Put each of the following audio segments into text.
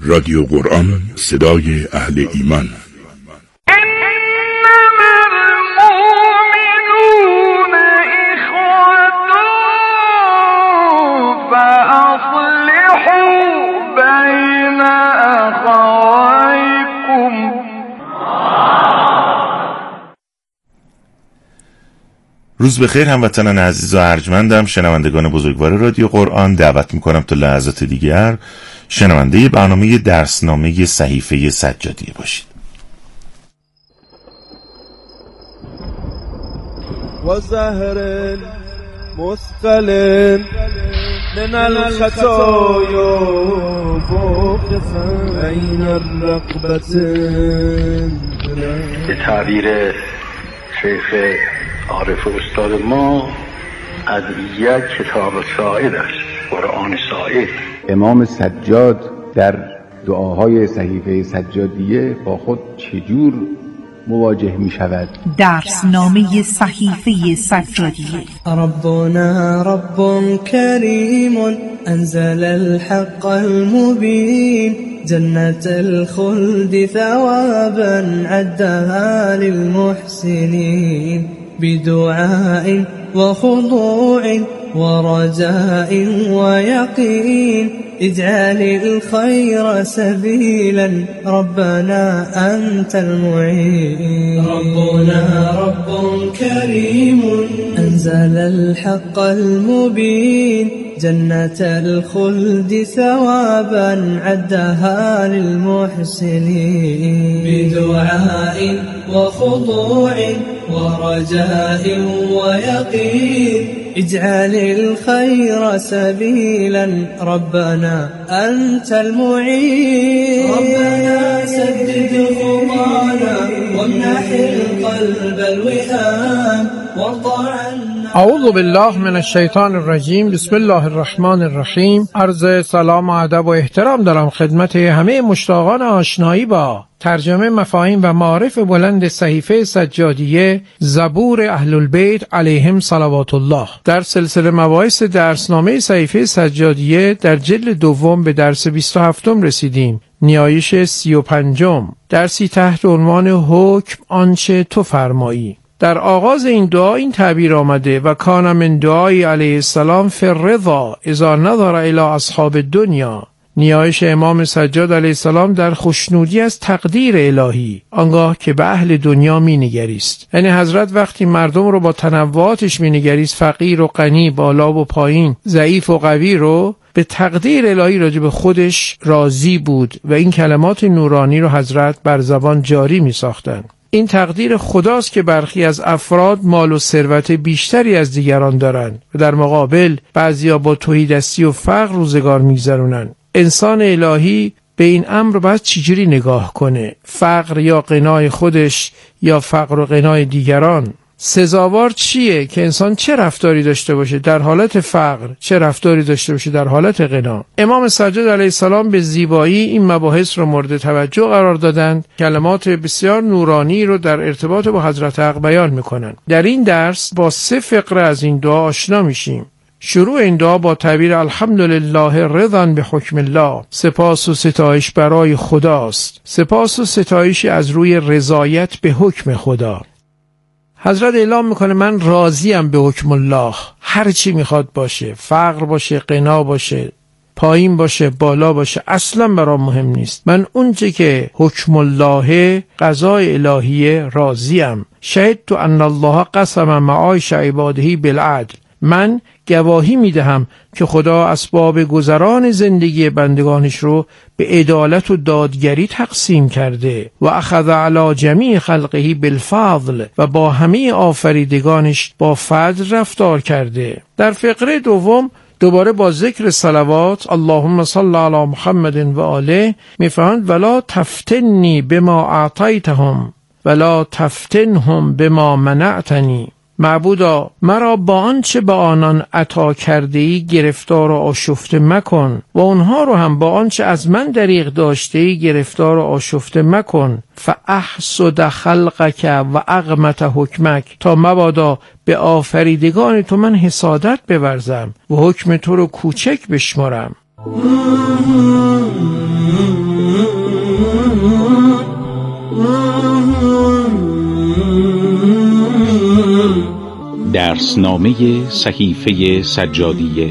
رادیو قرآن، صدای اهل ایمان. روز بخیر هموطنان عزیز و ارجمندم، شنوندگان بزرگوار رادیو قرآن. دعوت میکنم تا لحظات دیگر شنونده برنامه درسنامه صحیفه سجادیه باشید. و زهر مستلم من الخطايا فوق عین الرقبة. به تعبیر شیخ عارف استاد ما، از یک کتاب ساعد است، قرآن ساعد. امام سجاد در دعاهای صحیفه سجادیه با خود چجور مواجه می شود؟ درسنامه صحیفه سجادیه. ربنا رب کریم انزل الحق المبین، جنة الخلد ثوابا عدها للمحسنين، بدعاء وخضوع ورجاء ويقين، اجعل الخير سبيلا ربنا أنت المعين. ربنا رب كريم أنزل الحق المبين، جنة الخلد ثوابا عدها للمحسنين، بدعاء وخضوع ورجاء ويقين، اجعل الخير سبيلا ربنا أنت المعين. ربنا سدد خطانا وامنح القلب الوئام وارض عنا. اعوذ بالله من الشیطان الرجیم. بسم الله الرحمن الرحیم. عرض سلام و ادب و احترام دارم خدمت همه مشتاقان آشنایی با ترجمه مفاهیم و معارف بلند صحیفه سجادیه، زبور اهل البیت علیهم صلوات الله. در سلسله مباحث درسنامه صحیفه سجادیه در جلد دوم به درس 27 رسیدیم، نیایش 35. درسی تحت عنوان حکم آنچه تو فرمایی. در آغاز این دعا این تعبیر آمده: و کان من دعای علیه السلام فی الرضا اذا نظر الی اصحاب الدنیا. نیایش امام سجاد علیه السلام در خوشنودی از تقدیر الهی آنگاه که به اهل دنیا می نگریست. یعنی حضرت وقتی مردم رو با تنوعاتش می نگریست، فقیر و غنی، بالا و پایین، ضعیف و قوی، رو به تقدیر الهی راجع به خودش راضی بود و این کلمات نورانی رو حضرت بر زبان جاری می ساختن. این تقدیر خداست که برخی از افراد مال و ثروت بیشتری از دیگران دارند و در مقابل بعضیا با تهیدستی و فقر روزگار میگذرونن. انسان الهی به این امر باید چجوری نگاه کنه؟ فقر یا غنای خودش یا فقر و غنای دیگران؟ سزاوار چیه که انسان چه رفتاری داشته باشه در حالت فقر، چه رفتاری داشته باشه در حالت غنا؟ امام سجاد علیه السلام به زیبایی این مباحث رو مورد توجه قرار دادند. کلمات بسیار نورانی رو در ارتباط با حضرت حق بیان میکنن. در این درس با 3 فقره از این دعا آشنا میشیم. شروع این دعا با تعبیر الحمدلله رضا به حکم الله. سپاس و ستایش برای خداست. سپاس و ستایش از روی رضایت به حکم خدا. حضرت اعلام میکنه من راضیم به حکم الله، هر چی میخواد باشه، فقر باشه، غنا باشه، پایین باشه، بالا باشه، اصلا برام مهم نیست. من اونچه که حکم الله، قضای الهیه، راضیم. شهدت ان الله قسم معاش عباده بالعدل. من گواهی میدهم که خدا اسباب گذران زندگی بندگانش رو به عدالت و دادگری تقسیم کرده و اخذ علی جمیع خلقه بالفضل و با همه آفریدگانش با فضل رفتار کرده. در فقره دوم دوباره با ذکر صلوات اللهم صل علی محمد و آله میفرماند ولا تفتنی بما اعطیتهم ولا تفتنهم بما منعتنی. معبودا مرا با آنچه به آنان عطا کرده‌ای گرفتار و آشفته مکن و آنها رو هم با آنچه از من دریغ داشته‌ای گرفتار و آشفته مکن. فاحسد خلقک و اغمت حکمک، تا مبادا به آفریدگان تو من حسادت بورزم و حکم تو رو کوچک بشمارم. درسنامه صحیفه سجادیه.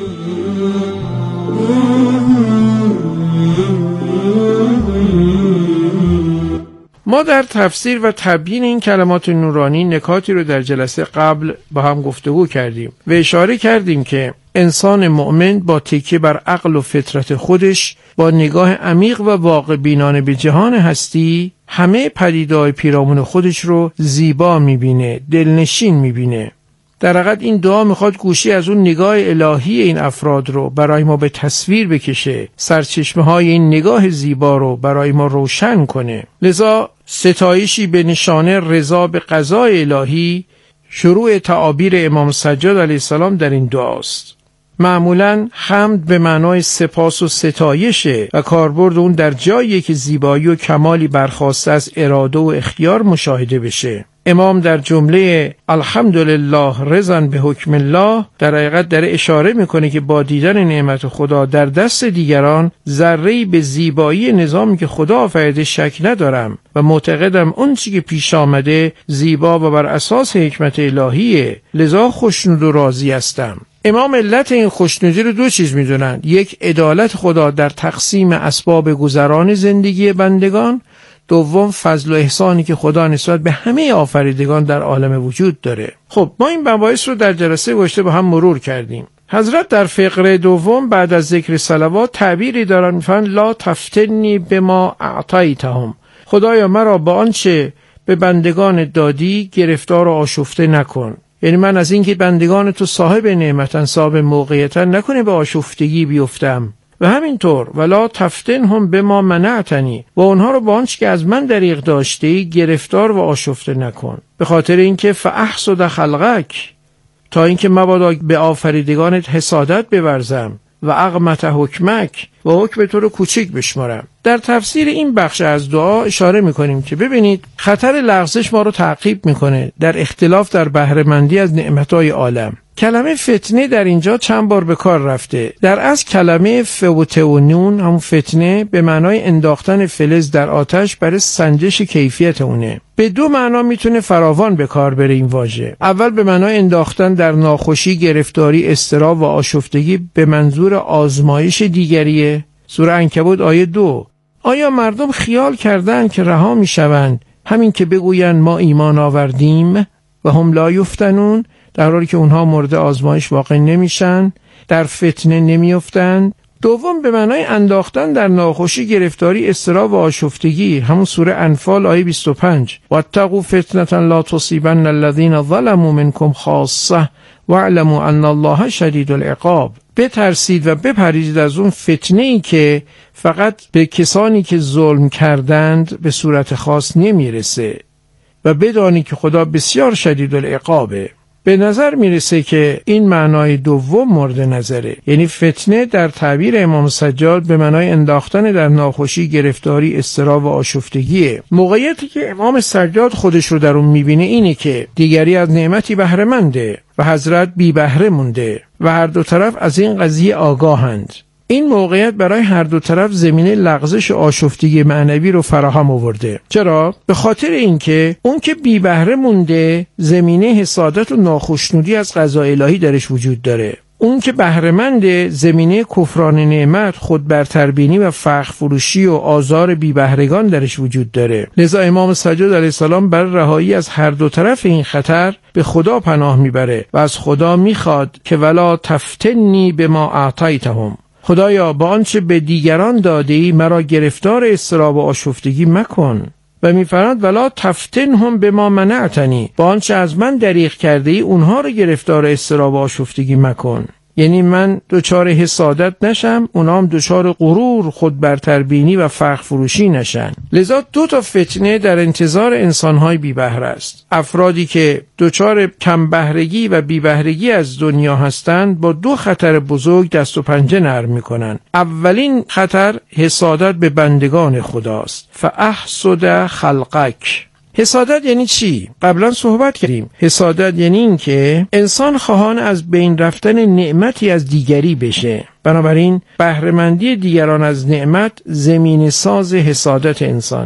ما در تفسیر و تبیین این کلمات نورانی نکاتی رو در جلسه قبل با هم گفتگو کردیم و اشاره کردیم که انسان مؤمن با تکیه بر عقل و فطرت خودش با نگاه عمیق و واقع بینانه به جهان هستی همه پدیده‌های پیرامون خودش رو زیبا میبینه، دلنشین میبینه. در حقیقت این دعا میخواد گوشی از اون نگاه الهی این افراد رو برای ما به تصویر بکشه، سرچشمه های این نگاه زیبا رو برای ما روشن کنه. لذا ستایشی به نشانه رضا به قضای الهی شروع تعابیر امام سجاد علیه السلام در این دعاست. معمولاً حمد به معنای سپاس و ستایشه و کاربرد اون در جایی که زیبایی و کمالی برخواسته از اراده و اختیار مشاهده بشه. امام در جمله الحمدلله رضا به حکم الله در حقیقت داره اشاره میکنه که با دیدن نعمت خدا در دست دیگران ذره‌ای به زیبایی نظامی که خدا آفریده شک ندارم و معتقدم اون چیزی که پیش آمده زیبا و بر اساس حکمت الهیه، لذا خوشنود و راضی هستم. امام علت این خوشنودی رو دو چیز میدونن: یک، عدالت خدا در تقسیم اسباب گذران زندگی بندگان، دوم فضل و احسانی که خدا نسبت به همه آفریدگان در عالم وجود داره. خب ما این مباحث رو در جلسه گذشته با هم مرور کردیم. حضرت در فقره دوم بعد از ذکر صلوات تعبیری دارن، میفرمایند لا تفتنی بما اعطیتهم، خدایا مرا با آنچه به بندگان دادی گرفتار و آشفته نکن. یعنی من از اینکه بندگان تو صاحب نعمتن، صاحب موقعیتن، نکنه به آشفتگی بیفتم. و همینطور ولا تفتنهم بما منعتنی، و اونها رو با آنچه که از من دریغ داشتی گرفتار و آشفته نکن. به خاطر اینکه فاحسد خلقک، تا اینکه مبادا به آفریدگانت حسادت بورزم و اقمت حکمک، و حکم تو رو کوچک بشمارم. در تفسیر این بخش از دعا اشاره میکنیم که ببینید خطر لغزش ما رو تعقیب میکنه در اختلاف در بهره‌مندی از نعمتهای عالم. کلمه فتنه در اینجا چند بار به کار رفته. در اصل کلمه فوتونون، همون فتنه، به معنای انداختن فلز در آتش برای سنجش کیفیت اونه. به دو معنا میتونه فراوان به کار بره این واژه. اول به معنای انداختن در ناخوشی، گرفتاری، اضطراب و آشفتگی به منظور آزمایش دیگریه. سوره عنکبوت آیه 2. آیا مردم خیال کردن که رها میشوند همین که بگویند ما ایمان آوردیم و هم لا یفتنون، در حالی که اونها مورد آزمایش واقع نمیشن، در فتنه نمیافتند؟ دوم به معنای انداختن در ناخوشی، گرفتاری، اضطراب و آشفتگی، همون سوره انفال آیه 25. واتقوا فتنة لا تصیبن الذین ظلموا منکم خاصة واعلموا ان الله شدید العقاب. بترسید و بپرهیزید از اون فتنه‌ای که فقط به کسانی که ظلم کردند به صورت خاص نمیرسه و بدانید که خدا بسیار شدید العقابه. به نظر میرسه که این معنای دوم مورد نظره، یعنی فتنه در تعبیر امام سجاد به معنای انداختن در ناخوشی، گرفتاری، اضطراب و آشفتگیه. موقعیتی که امام سجاد خودش رو در اون میبینه اینه که دیگری از نعمتی بهره منده و حضرت بی بهره مونده و هر دو طرف از این قضیه آگاهند. این موقعیت برای هر دو طرف زمینه لغزش و آشفتگی معنوی رو فراهم آورده. چرا؟ به خاطر اینکه اون که بی بهره مونده زمینه حسادت و ناخوشنودی از قضای الهی درش وجود داره. اون که بهره‌مند زمینه کفران نعمت، خود برتربینی و فخر فروشی و آزار بی بهرگان درش وجود داره. لذا امام سجاد علیه السلام برای رهایی از هر دو طرف این خطر به خدا پناه میبره و از خدا میخواد که ولا تفتنی بما اعطیتهم، خدایا با آنچه به دیگران دادی مرا گرفتار اضطراب و آشفتگی مکن. و میفرماید ولا تفتنهم بما منعتنی، با آنچه از من دریغ کرده ای اونها رو گرفتار اضطراب و آشفتگی مکن. یعنی من دچار حسادت نشم، اونها هم دچار غرور، خود برتربینی و فخر فروشی نشن. لذا دو تا فتنه در انتظار انسانهای بی بهره است. افرادی که دچار کم بهرگی و بی بهرگی از دنیا هستند با دو خطر بزرگ دست و پنجه نرم میکنن. اولین خطر حسادت به بندگان خداست. فاحسد خلقک. حسادت یعنی چی؟ قبلا صحبت کردیم. حسادت یعنی این که انسان خواهان از بین رفتن نعمتی از دیگری بشه. بنابراین بهره‌مندی دیگران از نعمت زمین ساز حسادت انسانه.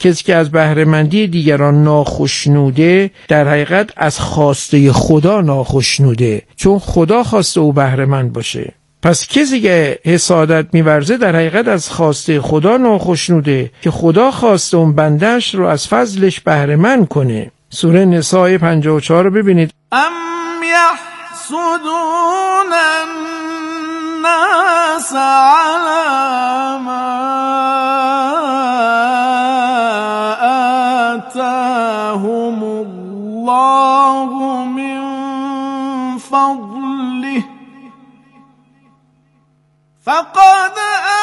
کسی که از بهره‌مندی دیگران ناخشنوده در حقیقت از خواسته خدا ناخشنوده، چون خدا خواسته او بهره‌مند باشه. پس کسی که حسادت می‌ورزه در حقیقت از خواسته خدا ناخشنوده که خدا خواسته اون بندش رو از فضلش بهره‌مند کنه. سوره نساء 54 رو ببینید. ام یحسدون الناس علی ما آتاهم الله من فضله فقد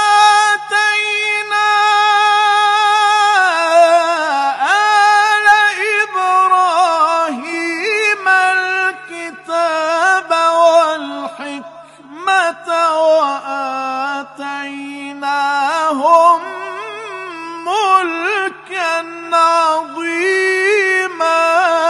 آتینا آل إبراهیم الكتاب والحکمة وآتیناهم ملکا عظیما.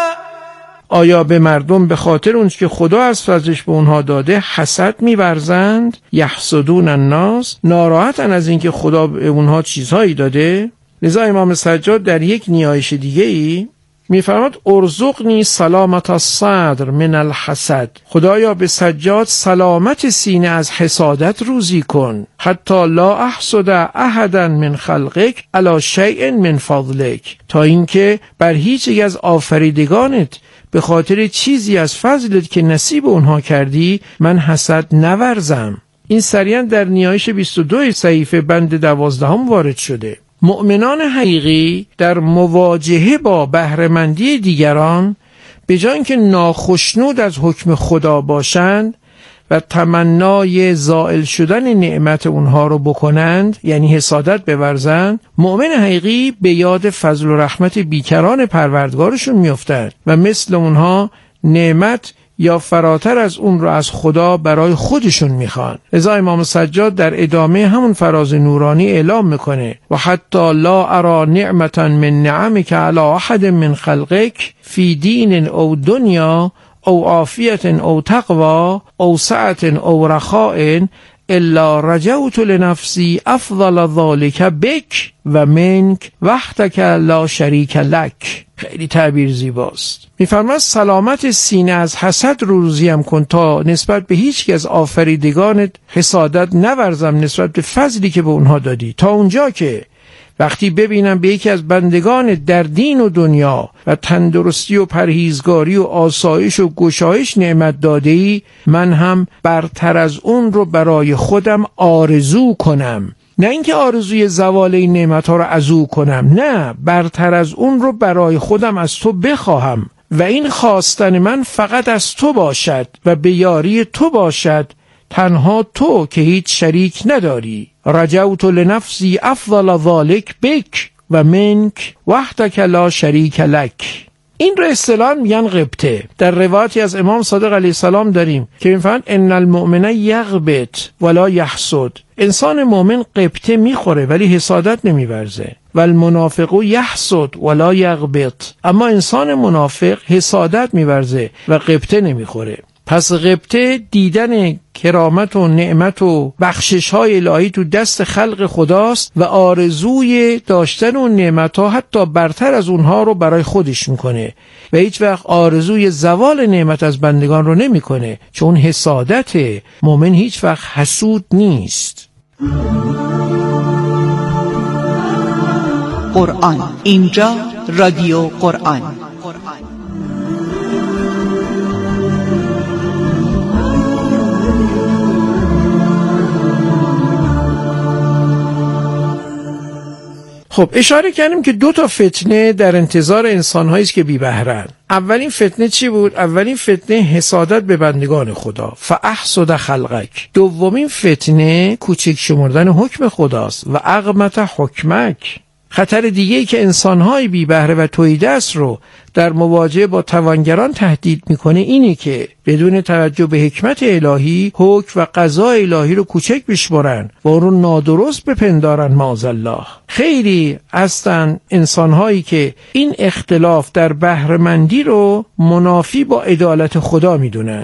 آیا به مردم به خاطر اون که خدا از فضلش به اونها داده حسد می‌ورزند؟ یحسدون الناس، ناراحتن از اینکه خدا به اونها چیزهایی داده. لذا امام سجاد در یک نیایش دیگه‌ای می‌فرماد ارزقنی سلامت الصدر من الحسد، خدایا به سجاد سلامت سینه از حسادت روزی کن. حتی لا احسد احدا من خلقک علی شیء من فضلک، تا اینکه بر هیچ یک از آفریدگانت به خاطر چیزی از فضلت که نصیب اونها کردی من حسد نورزم. این سریعا در نیایش 22 صحیفه بند 12 وارد شده. مؤمنان حقیقی در مواجهه با بهره‌مندی دیگران به جای اینکه ناخشنود از حکم خدا باشند و تمنای زائل شدن نعمت اونها رو بکنند، یعنی حسادت بورزند، مؤمن حقیقی به یاد فضل و رحمت بیکران پروردگارشون میافتند و مثل اونها نعمت یا فراتر از اون رو از خدا برای خودشون میخوان. لذا امام سجاد در ادامه همون فراز نورانی اعلام میکنه و حتی لا ارى نعمتا من نعمک علی احد من خلقک فی دین او دنیا او عافیت او تقوی او سعت او رخاء الا رجوت لنفسی افضل ذلك بک و منک وحدک لا شریک لک. خیلی تعبیر زیباست. میفرماد سلامت سینه از حسد روزیم کن تا نسبت به هیچ یک از آفریدگانت حسادت نورزم نسبت به فضلی که به اونها دادی، تا اونجا که وقتی ببینم به یکی از بندگان در دین و دنیا و تندرستی و پرهیزگاری و آسایش و گشایش نعمت داده‌ای، من هم برتر از اون رو برای خودم آرزو کنم. نه اینکه آرزوی زوال این نعمت‌ها رو عزو کنم، نه، برتر از اون رو برای خودم از تو بخواهم و این خواستن من فقط از تو باشد و به یاری تو باشد، تنها تو که هیچ شریک نداری. رجوت لنفسی افضل ذلک بک و منک وحدک لا شریک لک. این رو اصطلاحاً میگن غبطه. در روایتی از امام صادق علیه السلام داریم که میفرمایند ان المؤمن یغبط ولا یحسد. انسان مؤمن غبطه میخوره ولی حسادت نمیورزه. و المنافق یحسد ولا یغبط. اما انسان منافق حسادت میورزه و غبطه نمیخوره. پس غبطه دیدن کرامت و نعمت و بخشش‌های الهی تو دست خلق خداست و آرزوی داشتن اون نعمت‌ها حتی برتر از اونها رو برای خودش میکنه و هیچ وقت آرزوی زوال نعمت از بندگان رو نمیکنه، چون حسادت. مؤمن هیچ وقت حسود نیست. قرآن اینجا رادیو قرآن. خب اشاره کردیم که 2 فتنه در انتظار انسان‌هایی است که بی بهره‌اند. اولین فتنه چی بود؟ اولین فتنه حسادت به بندگان خدا، فاحسد خلقک. دومین فتنه کوچک شمردن حکم خداست و اغمت حکمک. خطر دیگه‌ای که انسان‌های بی بهره و تهیدست رو در مواجهه با توانگران تهدید میکنه اینه که بدون توجه به حکمت الهی حکم و قضا الهی رو کوچک بشمارن و اون رو نادرست بپندارن معاذالله. خیلی هستن انسان‌هایی که این اختلاف در بهره‌مندی رو منافی با عدالت خدا میدونند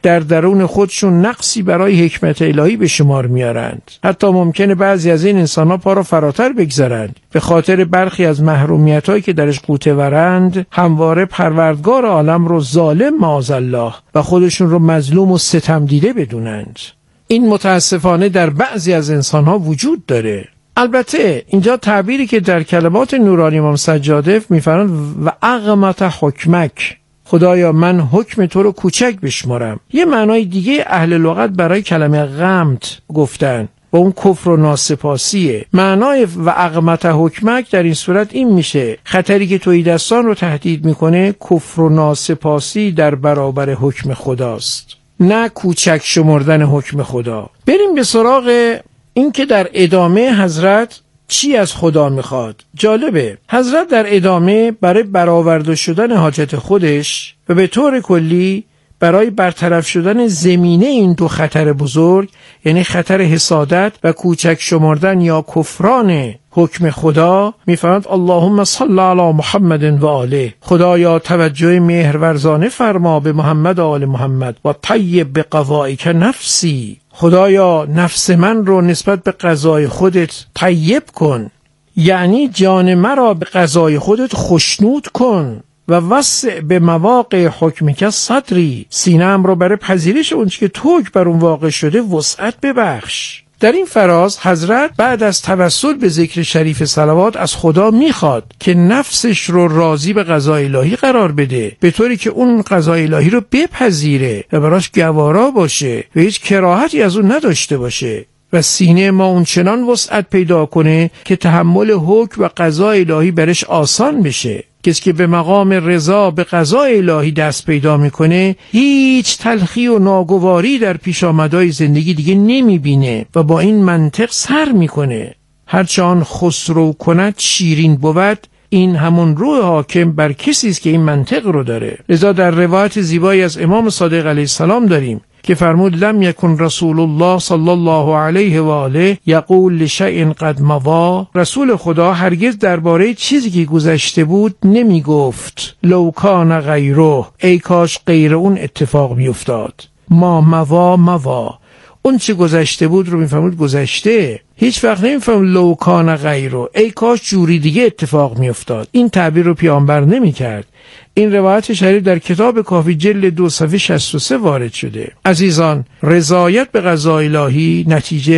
در درون خودشون نقصی برای حکمت الهی به شمار میارند. حتی ممکنه بعضی از این انسان‌ها پا را فراتر بگذارند. به خاطر برخی از محرومیت‌هایی که درش غوطه ورند، همواره پروردگار عالم رو ظالم معاذالله و خودشون رو مظلوم و ستم دیده بدونند. این متاسفانه در بعضی از انسان‌ها وجود داره. البته اینجا تعبیری که در کلمات نورانی امام سجاده می‌فرمایند و اغمت حکمک، خدایا من حکم تو رو کوچک بشمارم. یه معنای دیگه اهل لغت برای کلمه غمت گفتن و اون کفر و ناسپاسیه. معنای و اغمت حکمک در این صورت این میشه خطری که توحیدستان رو تهدید میکنه کفر و ناسپاسی در برابر حکم خداست، نه کوچک شمردن حکم خدا. بریم به سراغ این که در ادامه حضرت چی از خدا میخواد. جالبه حضرت در ادامه برای برآورده شدن حاجت خودش و به طور کلی برای برطرف شدن زمینه این دو خطر بزرگ، یعنی خطر حسادت و کوچک شمردن یا کفران حکم خدا، میفرماید اللهم صل علی محمد و آله، خدایا توجه مهرورزانه فرما به محمد و آل محمد و طیب به قضایک نفسی، خدایا نفس من رو نسبت به قضای خودت طیب کن، یعنی جان مرا به قضای خودت خوشنود کن و وسع به مواقع حکمک صدری، سینه‌ام رو برای پذیرش اونچه که توک بر اون واقع شده وسعت ببخش. در این فراز حضرت بعد از توسل به ذکر شریف صلوات از خدا میخواد که نفسش رو راضی به قضای الهی قرار بده، به طوری که اون قضای الهی رو بپذیره و براش گوارا باشه و هیچ کراهتی از اون نداشته باشه و سینه ما اون چنان وسعت پیدا کنه که تحمل حکم و قضای الهی برش آسان بشه. کسی که به مقام رضا به قضای الهی دست پیدا میکنه هیچ تلخی و ناگواری در پیش آمدهای زندگی دیگه نمیبینه و با این منطق سر میکنه. هرچه آن خسرو کند شیرین بود، این همون روح حاکم بر کسی است که این منطق رو داره. لذا در روایت زیبایی از امام صادق علیه السلام داریم که فرمود لم یکن رسول الله صلی الله علیه و آله یقول لشیء قد مضی، رسول خدا هرگز درباره چیزی که گذشته بود نمی گفت لو کان غیره، ای کاش غیر اون اتفاق می افتاد. ما مضی اون چه گذشته بود رو میفهمید گذشته، هیچ وقت نمیفهم لو کان غیره، ای کاش جوری دیگه اتفاق می افتاد. این تعبیر رو پیامبر نمی کرد. این روایت شریف در کتاب کافی جلد 2 صفحه 63 وارد شده. عزیزان، رضایت به قضای الهی نتیجه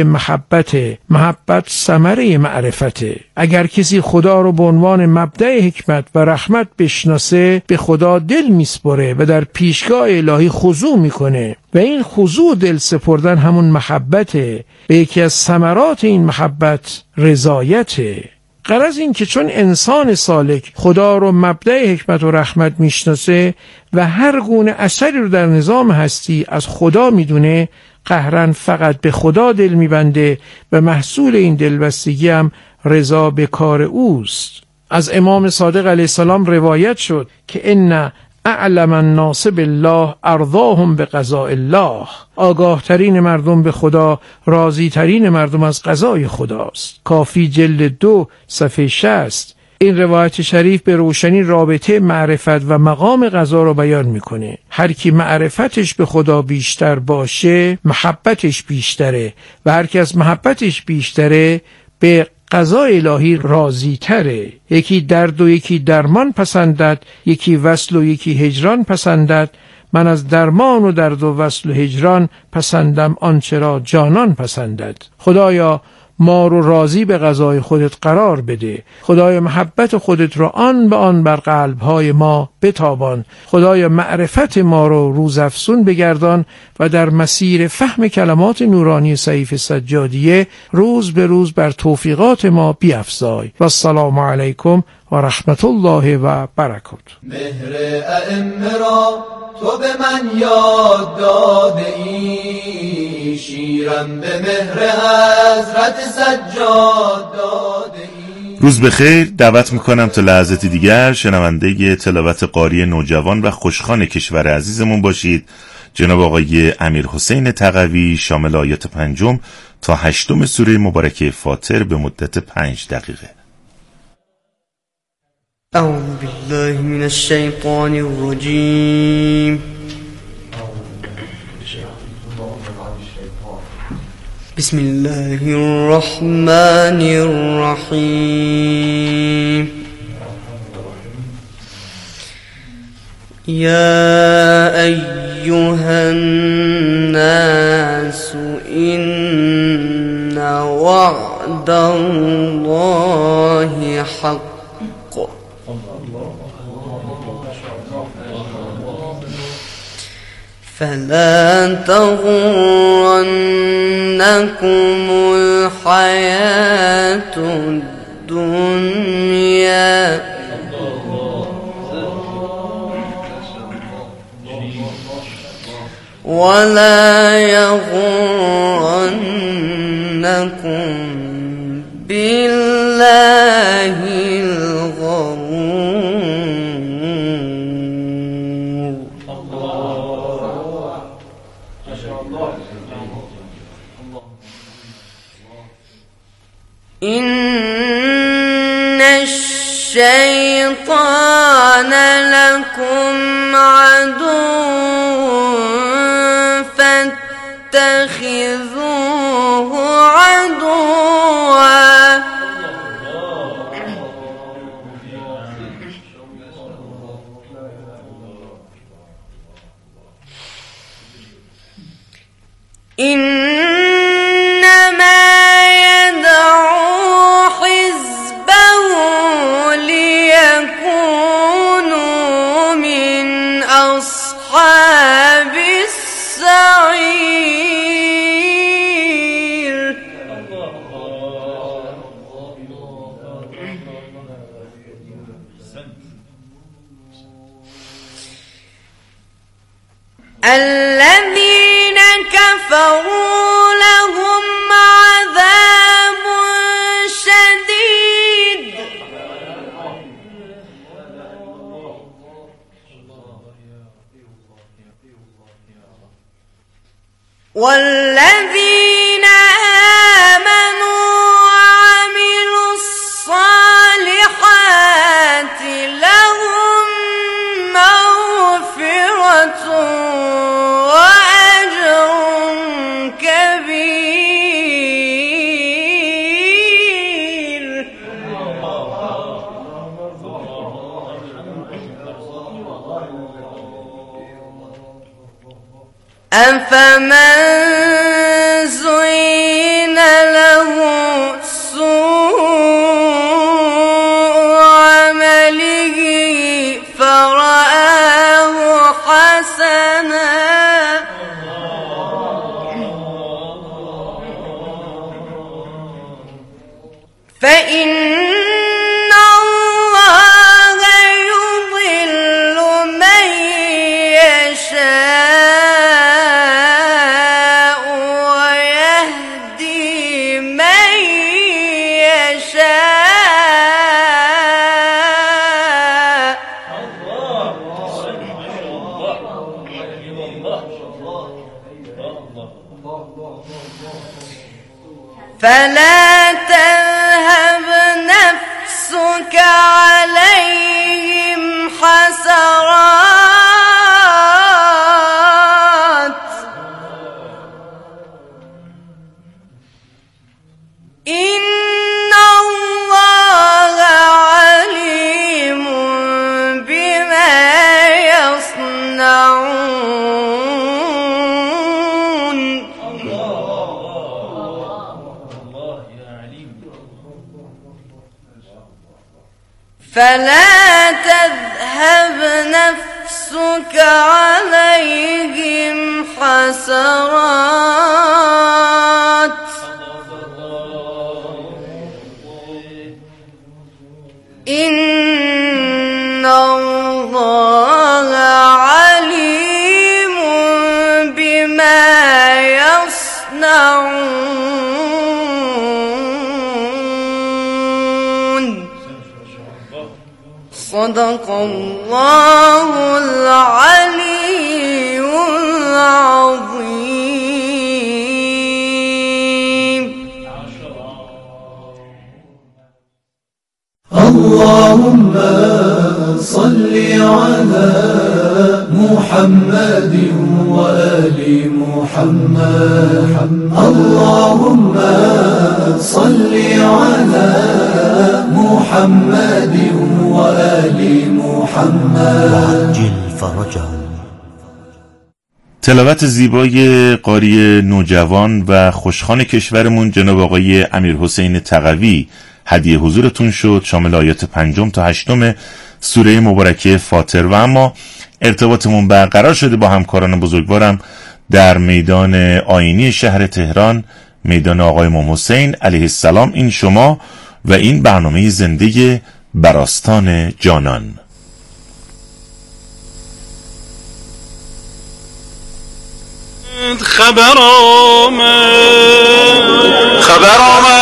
محبت ثمره معرفته. اگر کسی خدا رو به عنوان مبدأ حکمت و رحمت بشناسه، به خدا دل میسپره و در پیشگاه الهی خضوع میکنه و این خضوع دل سپردن همون محبته. به یکی از ثمرات این محبت رضایته. غرض این که چون انسان سالک خدا رو مبدأ حکمت و رحمت میشناسه و هر گونه اثری رو در نظام هستی از خدا میدونه، قهرن فقط به خدا دل میبنده و محصول این دلبستگی هم رضا به کار اوست. از امام صادق علیه السلام روایت شد که ان اعلم الناس بالله ارضاهم به قضاء الله، آگاه ترین مردم به خدا راضی ترین مردم از قضای خداست. کافی جلد 2 صفحه 60. این روایت شریف به روشنی رابطه معرفت و مقام قضا رو بیان میکنه. هر کی معرفتش به خدا بیشتر باشه محبتش بیشتره و هر کی از محبتش بیشتره به قضای الهی راضی تره. یکی درد و یکی درمان پسندد، یکی وصل و یکی هجران پسندد. من از درمان و درد و وصل و هجران پسندم آنچه را جانان پسندد. خدایا ما رو راضی به قضای خودت قرار بده. خدایا محبت خودت رو آن به آن بر قلب‌های ما بتابان. خدایا معرفت ما رو روزافزون بگردان و در مسیر فهم کلمات نورانی صحیفه سجادیه روز به روز بر توفیقات ما بیفزای. و السلام علیکم و رحمت الله و برکاته. مهر ائمه را تو به من یاد داده ای، شیرم به مهر حضرت سجاد داده ای. روز بخیر. دعوت میکنم تا لحظاتی دیگر شنونده تلاوت قاری نوجوان و خوشخوان کشور عزیزمون باشید. جناب آقای امیرحسین تقوی شامل آیات 5 تا 8 سوره مبارکه فاطر به مدت 5 دقیقه. اعوذ بالله من الشیطان الرجیم. بسم الله الرحمن الرحيم. يا أيها الناس إن وعد الله حق فلا تغرنكم الحياة الدنيا ولا يغرنكم بالله الغرور. إن الشيطان لكم عدو فاتخذوه عدوا إنما يدعو حزبه ليكونوا من أصحاب السعير. الذين كفروا لهم عذاب شديد والذين آمنوا وعملوا الصالحات لهم مغفرة وأجر كبير. أفمن زين له سوء عمله فرآه حسنا فإن الله يضل من يشاء ويهدي من يشاء. فلا تذهب نفسك عليهم حسرات إن الله عليم بما يصنعون. فلا تذهب نفسك عليهم حسرات إن الله عليم بما يصنعون. صدق الله العلي العظيم. اللهم صل على محمد وآل محمد اللهم صل على محمد وآل محمد وعجل فرجهم. تلاوت زیبای قاری نوجوان و خوشخوان کشورمون جناب آقای امیرحسین تقوی هدیه حضورتون شد، شامل آیات 5 تا 8 سوره مبارکه فاطر. و اما ارتباطمون برقرار شده با همکاران بزرگوارم در میدان آیینی شهر تهران، میدان آقای امام حسین علیه السلام. این شما و این برنامه زنده بر آستان جانان. خبر آمد خبر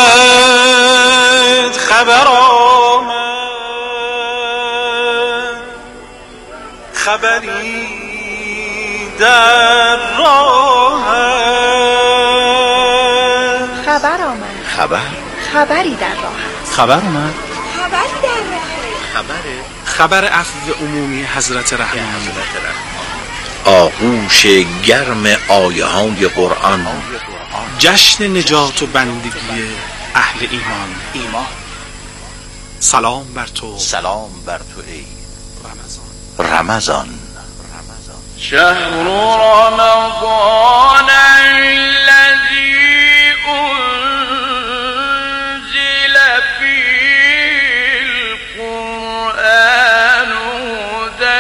آمد خبر آمد خبری در راه خبر آمد خبری در راه خبر آمد خبری در راه خبر عفو عمومی حضرت رحمان آغوش گرم آیه های قرآن جشن نجات و بندگی اهل ایمان سلام بر تو ای رمضان شهر رمضان الذي أنزل فيه القرآن هدى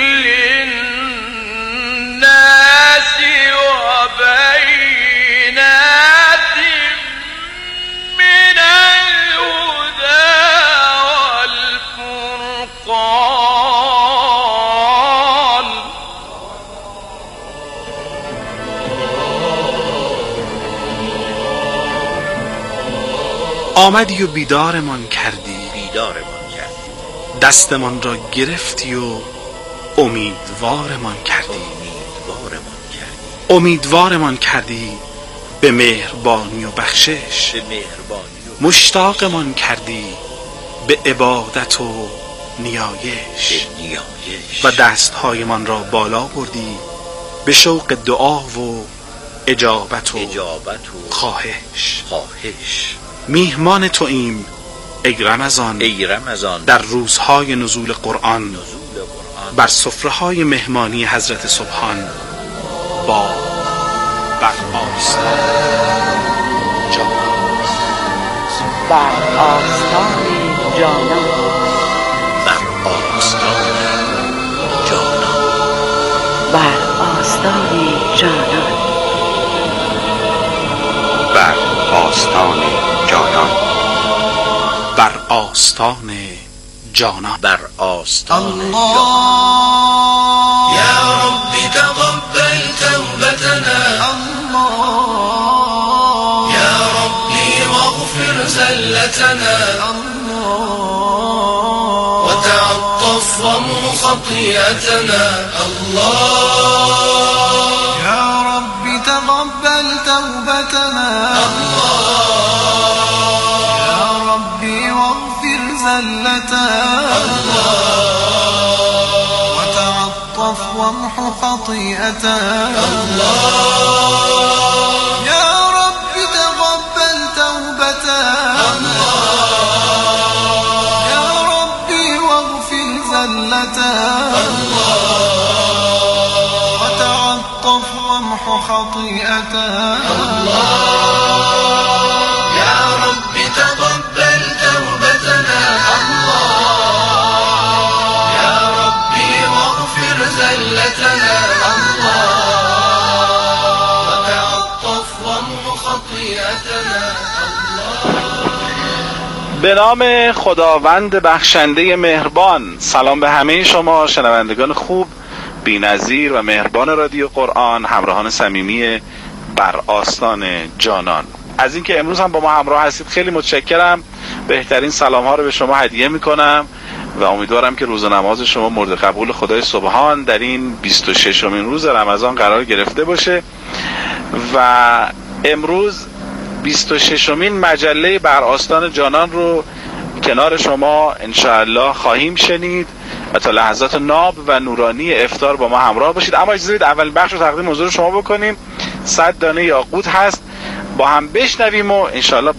للناس وبينات من الهدى والفرقان. آمدی و بیدارمان کردی دستمان را گرفتی و امیدوارمان کردی به مهربانی و بخشش، مشتاقمان کردی به عبادت و نیایش و دستهایمان را بالا بردی به شوق دعا و اجابت و خواهش. میهمان توییم ای رمضان در روزهای نزول قرآن بر سفره‌های مهمانی حضرت سبحان با بر آستان جانان الله يا رب تقبل توبتنا الله يا ربي واغفر زلتنا الله وتعطف وامح خطيئتنا الله يا رب تقبل توبتنا وتعطف وامح خطيئتنا الله يا رب تقبل توبتنا الله يا ربي واغفر زلتنا الله وتعطف وامح خطيئتنا الله يا رب تقبل توبتنا زلتنا الله وتعطف وامح خطيئتنا به نام خداوند بخشنده مهربان. سلام به همه شما شنوندگان خوب، بی‌نظیر و مهربان رادیو قرآن، همراهان صمیمی بر آستان جانان. از اینکه امروز هم با ما همراه هستید خیلی متشکرم. بهترین سلام ها رو به شما هدیه میکنم و امیدوارم که روز نماز شما مورد قبول خدای سبحان در این 26مین روز رمضان قرار گرفته باشه. و امروز 26مین مجله بر آستان جانان رو کنار شما انشاءالله خواهیم شنید و تا لحظات ناب و نورانی افطار با ما همراه باشید. اما اجازه بدید اول بخش رو تقدیم حضور شما بکنیم. 100 دانه یاقوت هست، با هم بشنویم و انشاءالله